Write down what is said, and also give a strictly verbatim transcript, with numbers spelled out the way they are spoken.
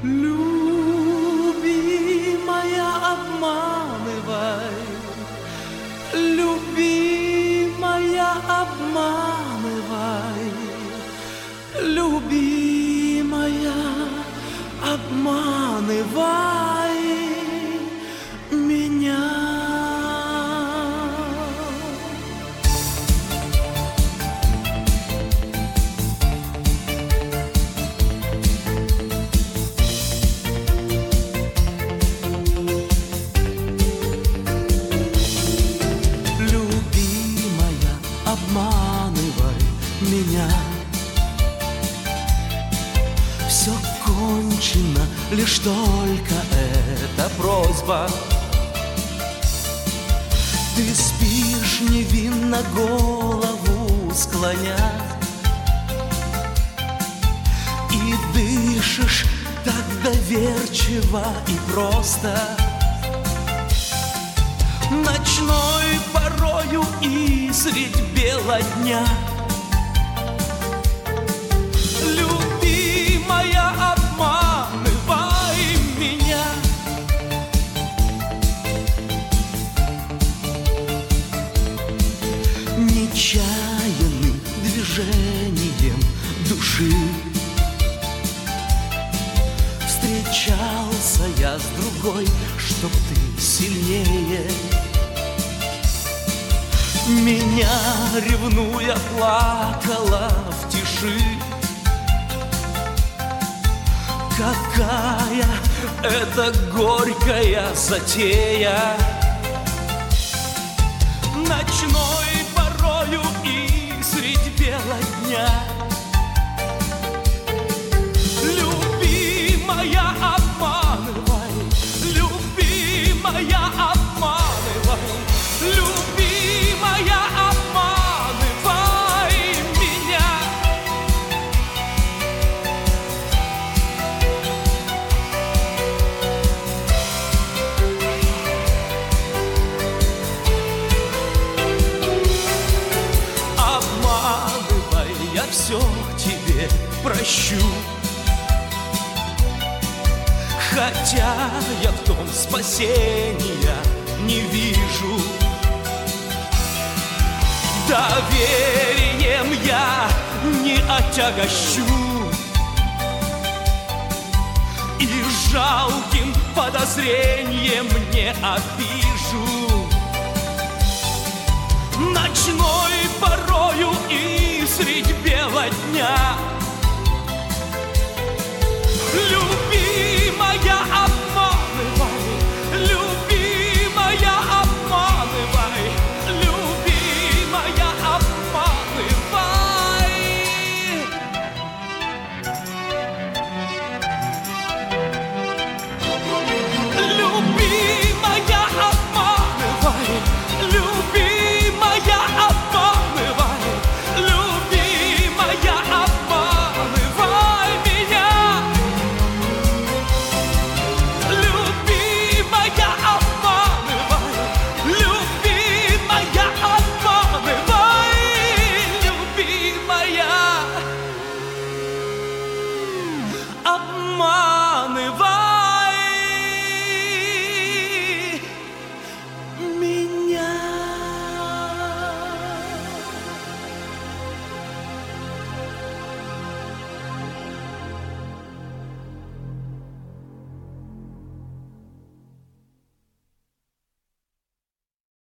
Любимая, обманывай, любимая, обманывай, любимая, обманывай меня. Обманывай меня. Все кончено, лишь только эта просьба. Ты спишь невинно, голову склоня, и дышишь так доверчиво и просто. Ночной порою и средь бела дня. Любимая, обманывай меня. Нечаянным движением души встречался я с другой, чтоб ты сильнее меня, ревнуя, плакала в тиши. Какая это горькая затея, ночной порою и средь бела дня. Любимая, обманывай, любимая, обманывай, любимая, обманывай меня. Обманывай, я все тебе прощу, хотя я в том спасения не вижу. Доверием я не отягощу, и жалким подозрением не обижу. Ночной порою и средь бела дня. Любимая, обманывай, любимая, обманывай, любимая, обманывай. Любимая, обманывай, любимая, обманывай, любимая, обманывай меня. Любимая, обманывай, любимая, обманывай, любимая, обманывай.